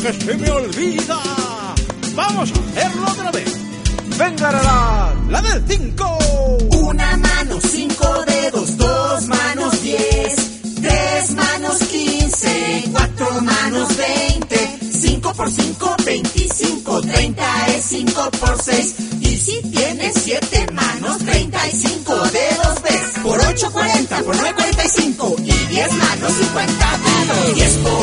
que se me olvida. Vamos a hacerlo otra vez. Venga, la del 5. Una mano, 5 dedos, 2 manos, 10, 3 manos, 15, 4 manos, 20, 5 por 5, 25, 30 es 5 por 6. Y si tienes 7 manos, 35 dedos ves. Por 8, 40, por 9, 45. Y 10 manos, 50 dedos. 10 por